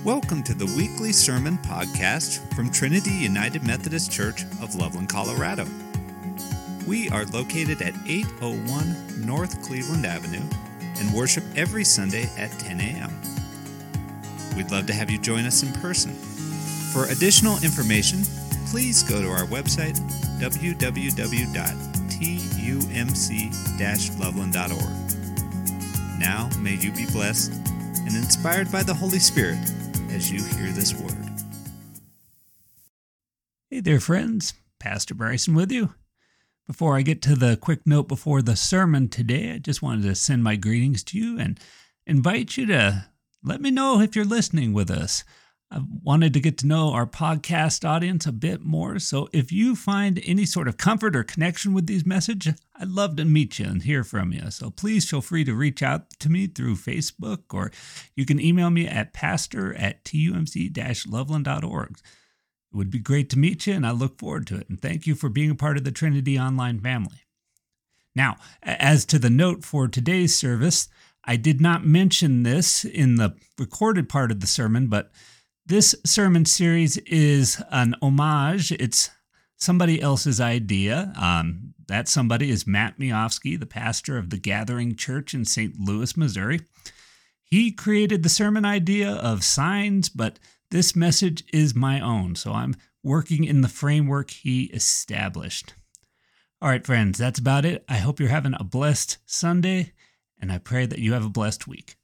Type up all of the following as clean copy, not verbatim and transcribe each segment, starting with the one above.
Welcome to the weekly sermon podcast from Trinity United Methodist Church of Loveland, Colorado. We are located at 801 North Cleveland Avenue and worship every Sunday at 10 a.m. We'd love to have you join us in person. For additional information, please go to our website, www.tumc-loveland.org. Now, may you be blessed and inspired by the Holy Spirit as you hear this word. Hey there, friends. Pastor Bryson with you. Before I get to the quick note before the sermon today, I just wanted to send my greetings to you and invite you to let me know if you're listening with us. I wanted to get to know our podcast audience a bit more, so if you find any sort of comfort or connection with these messages, I'd love to meet you and hear from you. So please feel free to reach out to me through Facebook, or you can email me at pastor@tumc-loveland.org. It would be great to meet you, and I look forward to it. And thank you for being a part of the Trinity Online family. Now, as to the note for today's service, I did not mention this in the recorded part of the sermon, but this sermon series is an homage. It's somebody else's idea. That somebody is Matt Miofsky, the pastor of the Gathering Church in St. Louis, Missouri. He created the sermon idea of signs, but this message is my own, so I'm working in the framework he established. All right, friends, that's about it. I hope you're having a blessed Sunday, and I pray that you have a blessed week.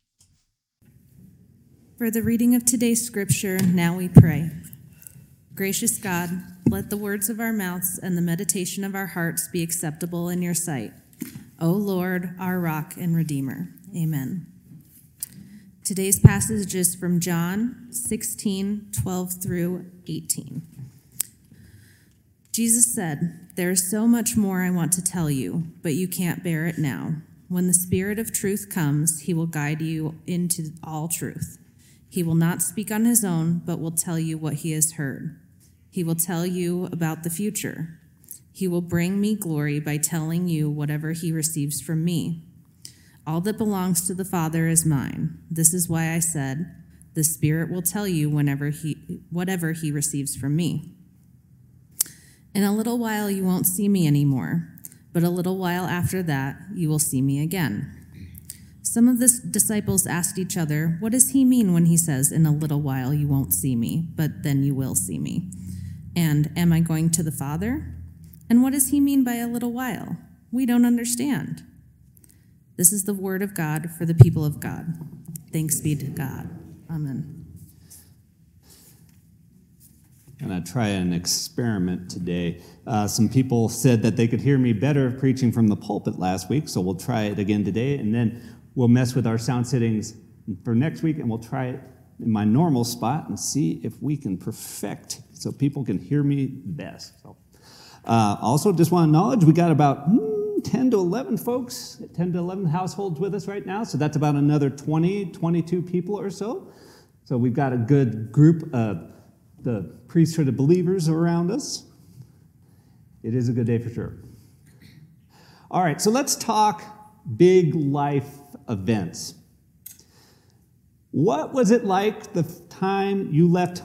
For the reading of today's scripture, now we pray. Gracious God, let the words of our mouths and the meditation of our hearts be acceptable in your sight. O Lord, our rock and redeemer. Amen. Today's passage is from John 16:12 through 18. Jesus said, "There is so much more I want to tell you, but you can't bear it now. When the Spirit of truth comes, he will guide you into all truth. He will not speak on his own, but will tell you what he has heard. He will tell you about the future. He will bring me glory by telling you whatever he receives from me. All that belongs to the Father is mine. This is why I said, the Spirit will tell you whatever he receives from me. In a little while you won't see me anymore, but a little while after that you will see me again." Some of the disciples asked each other, "What does he mean when he says, 'In a little while you won't see me, but then you will see me'? And am I going to the Father? And what does he mean by a little while? We don't understand." This is the word of God for the people of God. Thanks be to God. Amen. I'm going to try an experiment today. Some people said that they could hear me better preaching from the pulpit last week, so we'll try it again today, and then we'll mess with our sound settings for next week, and we'll try it in my normal spot and see if we can perfect so people can hear me best. So, also, just want to acknowledge we got about 10 to 11 folks, 10 to 11 households with us right now, so that's about another 20, 22 people or so. So we've got a good group of the priesthood of believers around us. It is a good day for sure. All right, so let's talk big life events. What was it like the first time you left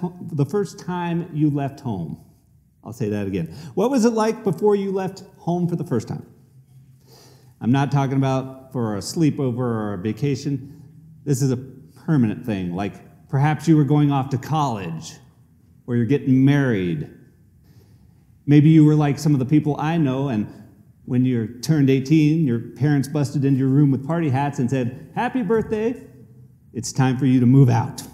home? I'll say that again. What was it like before you left home for the first time? I'm not talking about for a sleepover or a vacation. This is a permanent thing, like perhaps you were going off to college or you're getting married. Maybe you were like some of the people I know, and when you turned 18, your parents busted into your room with party hats and said, "Happy birthday, it's time for you to move out."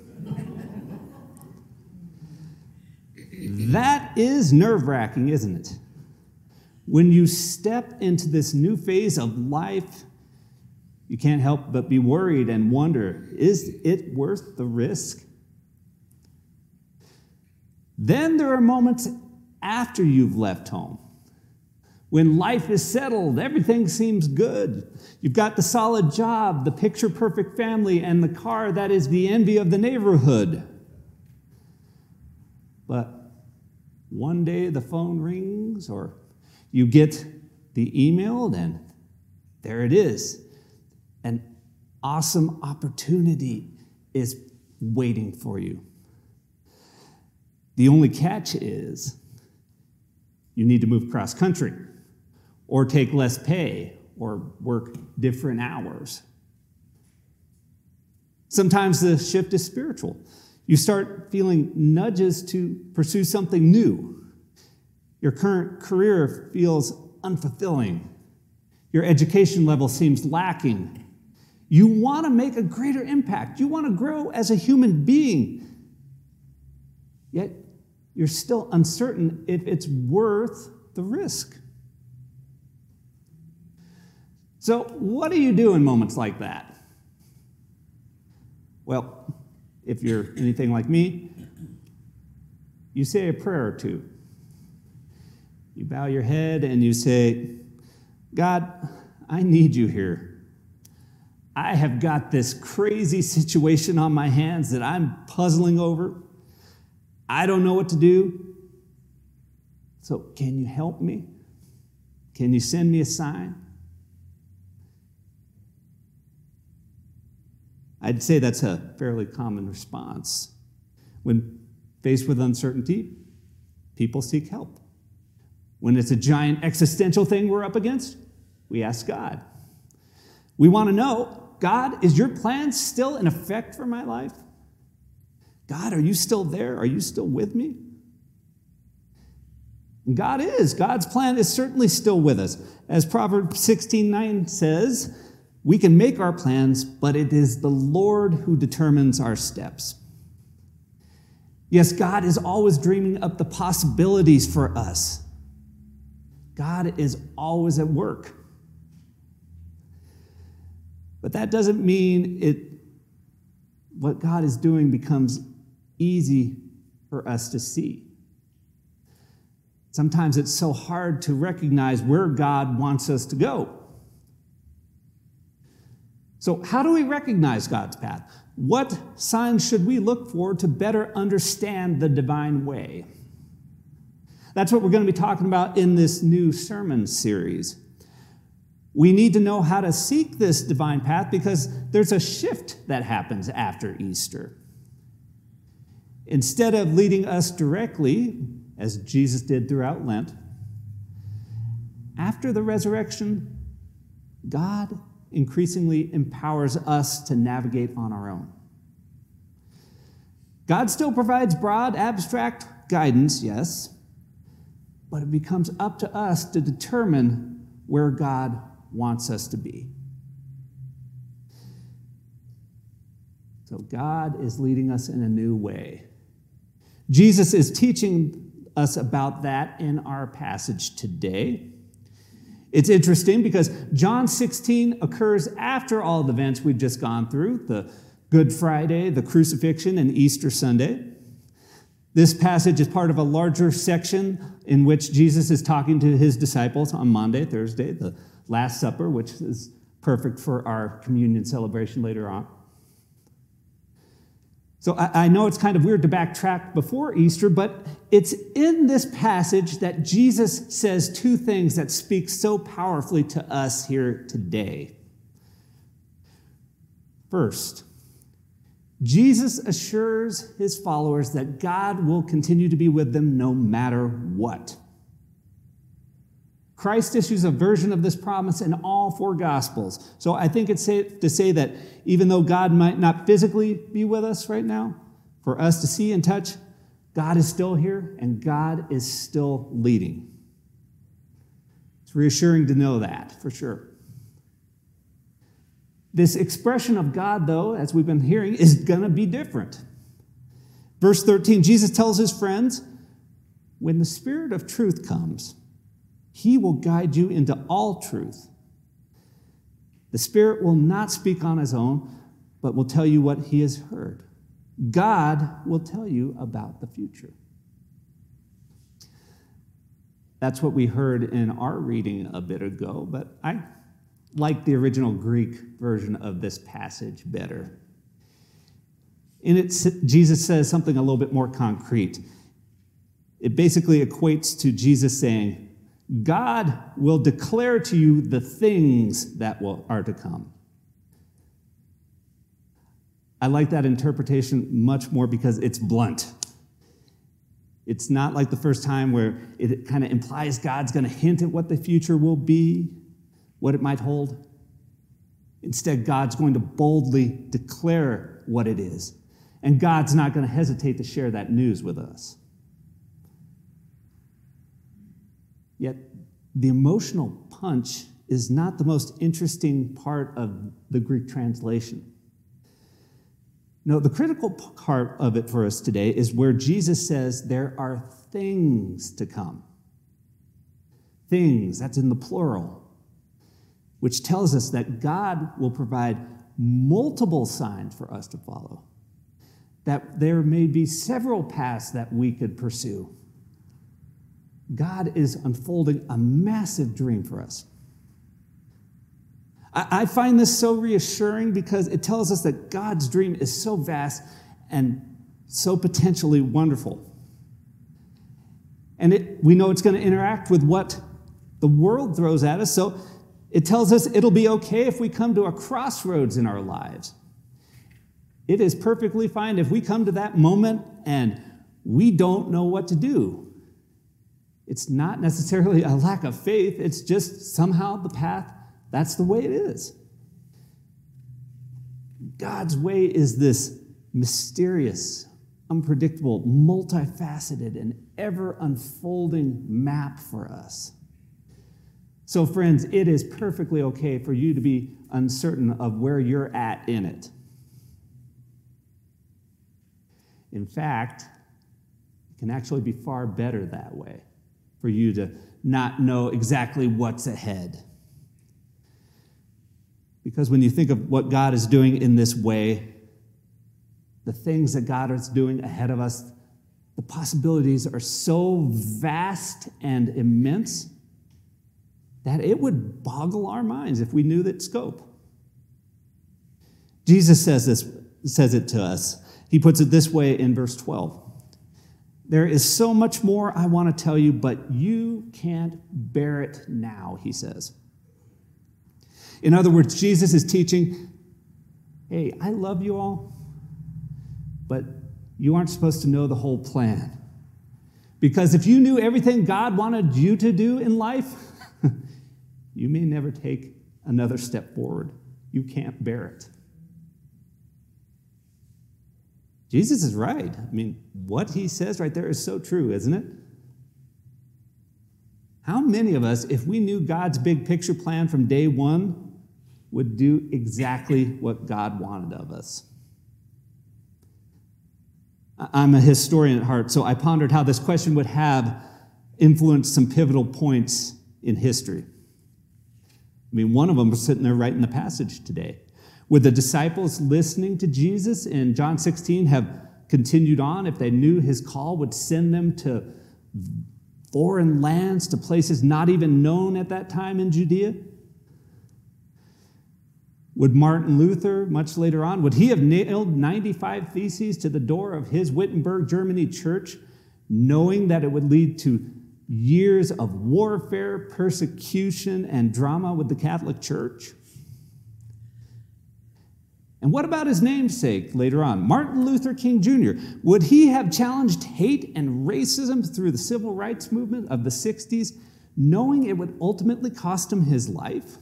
That is nerve-wracking, isn't it? When you step into this new phase of life, you can't help but be worried and wonder, is it worth the risk? Then there are moments after you've left home, when life is settled, everything seems good. You've got the solid job, the picture-perfect family, and the car that is the envy of the neighborhood. But one day the phone rings, or you get the email, and there it is. An awesome opportunity is waiting for you. The only catch is you need to move cross country or take less pay or work different hours. Sometimes the shift is spiritual. You start feeling nudges to pursue something new. Your current career feels unfulfilling. Your education level seems lacking. You want to make a greater impact. You want to grow as a human being. Yet you're still uncertain if it's worth the risk. So what do you do in moments like that? Well, if you're anything like me, you say a prayer or two. You bow your head and you say, God, I need you here. I have got this crazy situation on my hands that I'm puzzling over. I don't know what to do. So can you help me? Can you send me a sign? I'd say that's a fairly common response. When faced with uncertainty, people seek help. When it's a giant existential thing we're up against, we ask God. We want to know, God, is your plan still in effect for my life? God, are you still there? Are you still with me? And God is. God's plan is certainly still with us. As Proverbs 16:9 says, we can make our plans, but it is the Lord who determines our steps. Yes, God is always dreaming up the possibilities for us. God is always at work. But that doesn't mean what God is doing becomes easy for us to see. Sometimes it's so hard to recognize where God wants us to go. So how do we recognize God's path? What signs should we look for to better understand the divine way? That's what we're going to be talking about in this new sermon series. We need to know how to seek this divine path because there's a shift that happens after Easter. Instead of leading us directly, as Jesus did throughout Lent, after the resurrection, God increasingly empowers us to navigate on our own. God still provides broad, abstract guidance, yes, but it becomes up to us to determine where God wants us to be. So God is leading us in a new way. Jesus is teaching us about that in our passage today. It's interesting because John 16 occurs after all the events we've just gone through, the Good Friday, the crucifixion, and Easter Sunday. This passage is part of a larger section in which Jesus is talking to his disciples on Maundy, Thursday, the Last Supper, which is perfect for our communion celebration later on. So I know it's kind of weird to backtrack before Easter, but it's in this passage that Jesus says two things that speak so powerfully to us here today. First, Jesus assures his followers that God will continue to be with them no matter what. Christ issues a version of this promise in all four Gospels. So I think it's safe to say that even though God might not physically be with us right now, for us to see and touch, God is still here and God is still leading. It's reassuring to know that, for sure. This expression of God, though, as we've been hearing, is going to be different. Verse 13, Jesus tells his friends, when the Spirit of truth comes, he will guide you into all truth. The Spirit will not speak on his own, but will tell you what he has heard. God will tell you about the future. That's what we heard in our reading a bit ago, but I like the original Greek version of this passage better. In it, Jesus says something a little bit more concrete. It basically equates to Jesus saying, God will declare to you the things that are to come. I like that interpretation much more because it's blunt. It's not like the first time where it kind of implies God's going to hint at what the future will be, what it might hold. Instead, God's going to boldly declare what it is. And God's not going to hesitate to share that news with us. Yet, the emotional punch is not the most interesting part of the Greek translation. No, the critical part of it for us today is where Jesus says there are things to come. Things, that's in the plural, which tells us that God will provide multiple signs for us to follow, that there may be several paths that we could pursue. God is unfolding a massive dream for us. I find this so reassuring because it tells us that God's dream is so vast and so potentially wonderful. And we know it's going to interact with what the world throws at us, so it tells us it'll be okay if we come to a crossroads in our lives. It is perfectly fine if we come to that moment and we don't know what to do. It's not necessarily a lack of faith, it's just somehow the path. That's the way it is. God's way is this mysterious, unpredictable, multifaceted, and ever-unfolding map for us. So, friends, it is perfectly okay for you to be uncertain of where you're at in it. In fact, it can actually be far better that way, for you to not know exactly what's ahead. Because when you think of what God is doing in this way, the things that God is doing ahead of us, the possibilities are so vast and immense that it would boggle our minds if we knew that scope. Jesus says it to us. He puts it this way in verse 12. There is so much more I want to tell you, but you can't bear it now, he says. In other words, Jesus is teaching, hey, I love you all, but you aren't supposed to know the whole plan. Because if you knew everything God wanted you to do in life, you may never take another step forward. You can't bear it. Jesus is right. I mean, what he says right there is so true, isn't it? How many of us, if we knew God's big picture plan from day one, would do exactly what God wanted of us? I'm a historian at heart, so I pondered how this question would have influenced some pivotal points in history. I mean, one of them was sitting there right in the passage today. Would the disciples listening to Jesus in John 16 have continued on if they knew his call would send them to foreign lands, to places not even known at that time in Judea? Would Martin Luther, much later on, would he have nailed 95 Theses to the door of his Wittenberg, Germany church, knowing that it would lead to years of warfare, persecution, and drama with the Catholic Church? And what about his namesake later on, Martin Luther King Jr.? Would he have challenged hate and racism through the civil rights movement of the 60s, knowing it would ultimately cost him his life?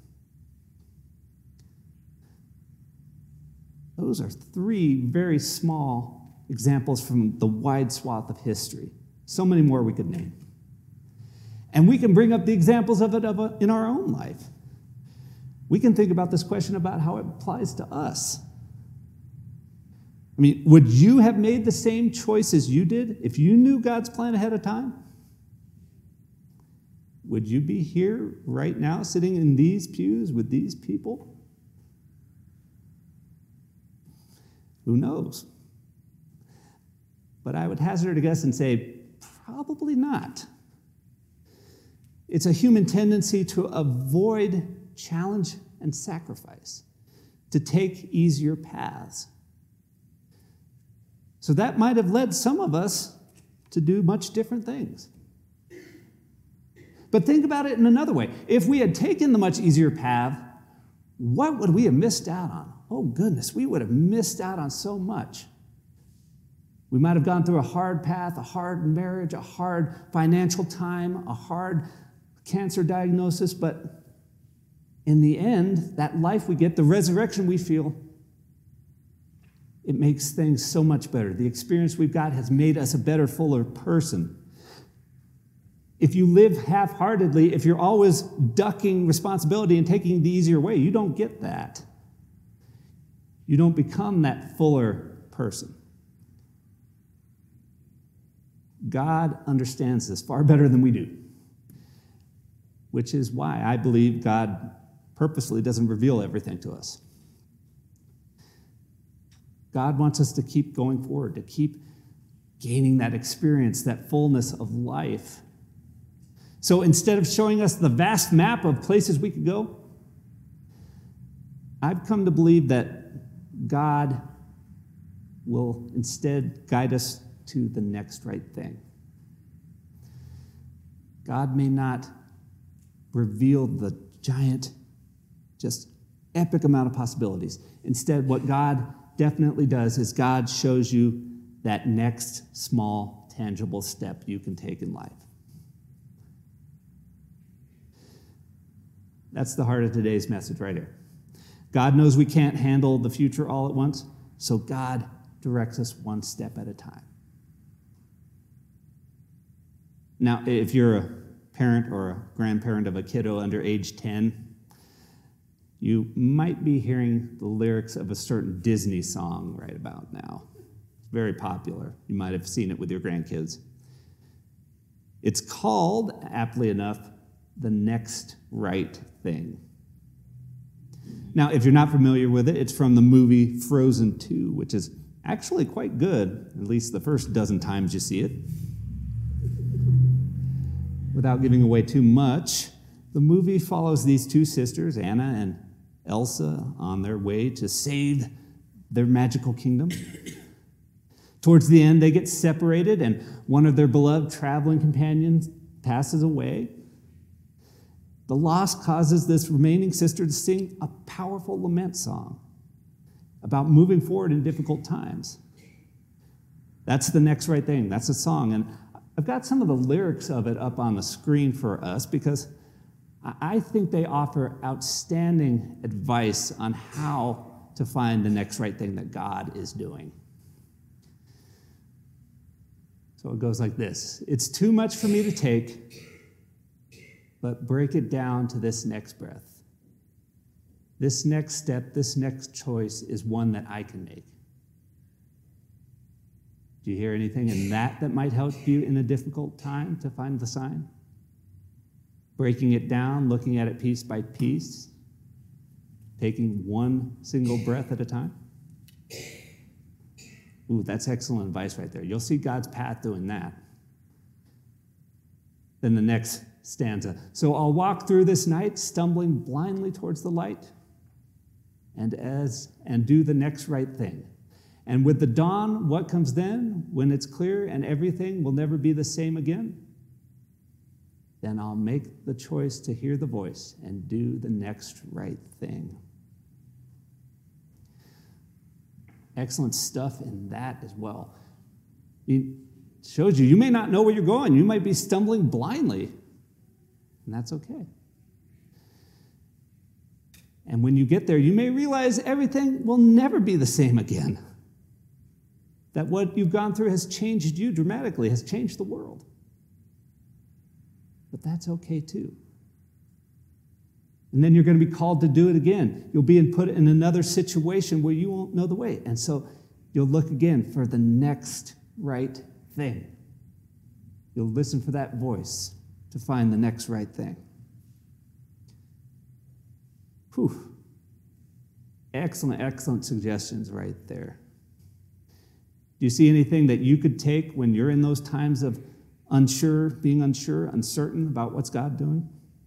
Those are three very small examples from the wide swath of history. So many more we could name. And we can bring up the examples of it in our own life. We can think about this question about how it applies to us. I mean, would you have made the same choices you did if you knew God's plan ahead of time? Would you be here right now sitting in these pews with these people? Who knows? But I would hazard a guess and say, probably not. It's a human tendency to avoid challenge and sacrifice, to take easier paths. So that might have led some of us to do much different things. But think about it in another way. If we had taken the much easier path, what would we have missed out on? oh goodness, we would have missed out on so much. We might have gone through a hard path, a hard marriage, a hard financial time, a hard cancer diagnosis, but in the end, that life we get, the resurrection we feel, it makes things so much better. The experience we've got has made us a better, fuller person. If you live half-heartedly, if you're always ducking responsibility and taking the easier way, you don't get that. You don't become that fuller person. God understands this far better than we do, which is why I believe God purposely doesn't reveal everything to us. God wants us to keep going forward, to keep gaining that experience, that fullness of life. So instead of showing us the vast map of places we could go, I've come to believe that God will instead guide us to the next right thing. God may not reveal the giant, just epic amount of possibilities. Instead, what God definitely does is God shows you that next small, tangible step you can take in life. That's the heart of today's message right here. God knows we can't handle the future all at once, so God directs us one step at a time. Now, if you're a parent or a grandparent of a kiddo under age 10, you might be hearing the lyrics of a certain Disney song right about now. It's very popular. You might have seen it with your grandkids. It's called, aptly enough, The Next Right Thing. Now, if you're not familiar with it, it's from the movie Frozen 2, which is actually quite good, at least the first dozen times you see it. Without giving away too much, the movie follows these two sisters, Anna and Elsa, on their way to save their magical kingdom. Towards the end, they get separated, and one of their beloved traveling companions passes away. The loss causes this remaining sister to sing a powerful lament song about moving forward in difficult times. That's the next right thing. That's a song. And I've got some of the lyrics of it up on the screen for us because I think they offer outstanding advice on how to find the next right thing that God is doing. So it goes like this. It's too much for me to take, but break it down to this next breath. This next step, this next choice is one that I can make. Do you hear anything in that might help you in a difficult time to find the sign? Breaking it down, looking at it piece by piece, taking one single breath at a time. Ooh, that's excellent advice right there. You'll see God's path doing that. Then the next stanza. So I'll walk through this night, stumbling blindly towards the light, and do the next right thing. And with the dawn, what comes then? When it's clear and everything will never be the same again? Then I'll make the choice to hear the voice and do the next right thing. Excellent stuff in that as well. It shows you may not know where you're going. You might be stumbling blindly, and that's okay. And when you get there, you may realize everything will never be the same again. That what you've gone through has changed you dramatically, has changed the world. But that's okay too. And then you're going to be called to do it again. You'll be put in another situation where you won't know the way. And so you'll look again for the next right thing. You'll listen for that voice to find the next right thing. Whew. Excellent, excellent suggestions right there. Do you see anything that you could take when you're in those times of being unsure, uncertain about what's God doing?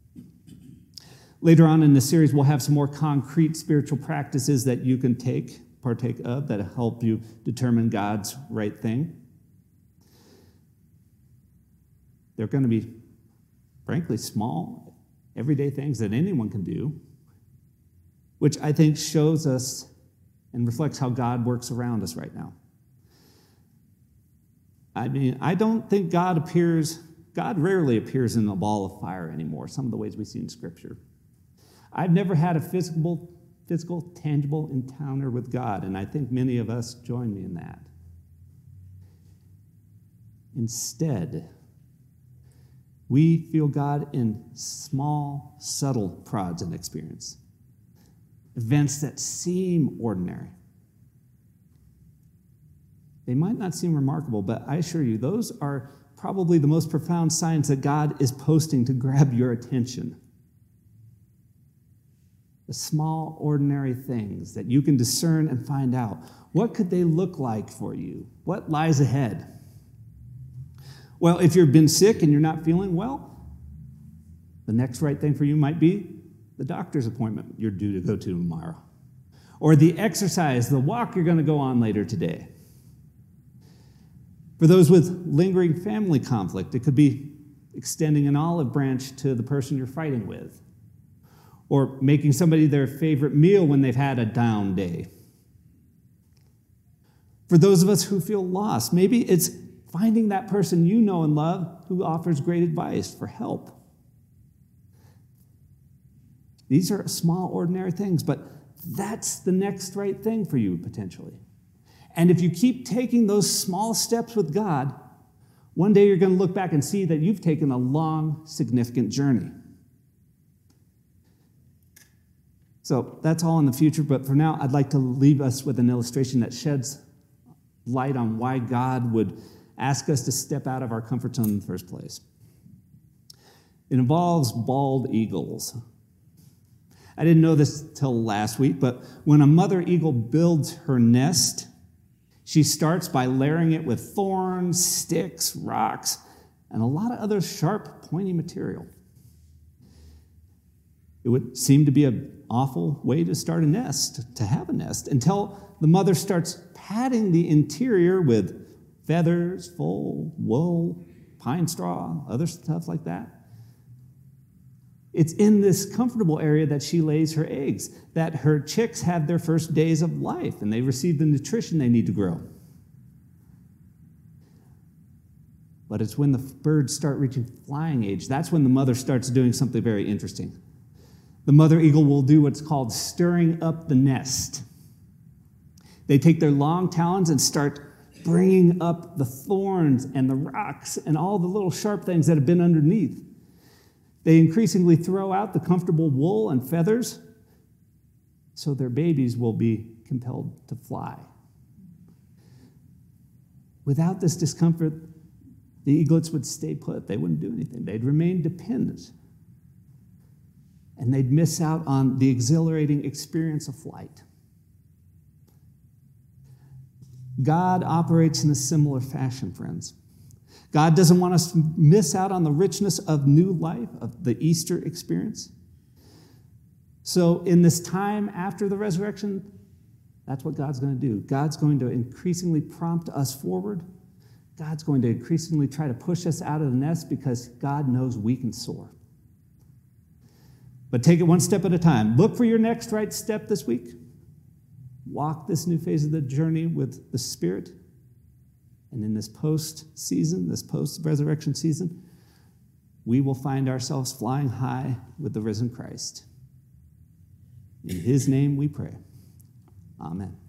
Later on in the series, we'll have some more concrete spiritual practices that you can partake of, that help you determine God's right thing. They're going to be, frankly, small, everyday things that anyone can do, which I think shows us and reflects how God works around us right now. I mean, I don't think God rarely appears in a ball of fire anymore, some of the ways we see in Scripture. I've never had a physical, tangible encounter with God, and I think many of us join me in that. Instead, we feel God in small, subtle prods and experience, events that seem ordinary. They might not seem remarkable, but I assure you, those are probably the most profound signs that God is posting to grab your attention. The small, ordinary things that you can discern and find out. What could they look like for you? What lies ahead? Well, if you've been sick and you're not feeling well, the next right thing for you might be the doctor's appointment you're due to go to tomorrow, or the exercise, the walk you're going to go on later today. For those with lingering family conflict, it could be extending an olive branch to the person you're fighting with, or making somebody their favorite meal when they've had a down day. For those of us who feel lost, maybe it's finding that person you know and love who offers great advice for help. These are small, ordinary things, but that's the next right thing for you, potentially. And if you keep taking those small steps with God, one day you're going to look back and see that you've taken a long, significant journey. So that's all in the future, but for now, I'd like to leave us with an illustration that sheds light on why God would ask us to step out of our comfort zone in the first place. It involves bald eagles. I didn't know this till last week, but when a mother eagle builds her nest, she starts by layering it with thorns, sticks, rocks, and a lot of other sharp, pointy material. It would seem to be an awful way to start a nest, to have a nest, until the mother starts padding the interior with feathers, wool, pine straw, other stuff like that. It's in this comfortable area that she lays her eggs, that her chicks have their first days of life, and they receive the nutrition they need to grow. But it's when the birds start reaching flying age, that's when the mother starts doing something very interesting. The mother eagle will do what's called stirring up the nest. They take their long talons and start bringing up the thorns and the rocks and all the little sharp things that have been underneath. They increasingly throw out the comfortable wool and feathers so their babies will be compelled to fly. Without this discomfort, the eaglets would stay put. They wouldn't do anything. They'd remain dependent. And they'd miss out on the exhilarating experience of flight. God operates in a similar fashion, friends. God doesn't want us to miss out on the richness of new life, of the Easter experience. So in this time after the resurrection, that's what God's going to do. God's going to increasingly prompt us forward. God's going to increasingly try to push us out of the nest because God knows we can soar. But take it one step at a time. Look for your next right step this week. Walk this new phase of the journey with the Spirit. And in this post-season, this post-resurrection season, we will find ourselves flying high with the risen Christ. In his name we pray. Amen.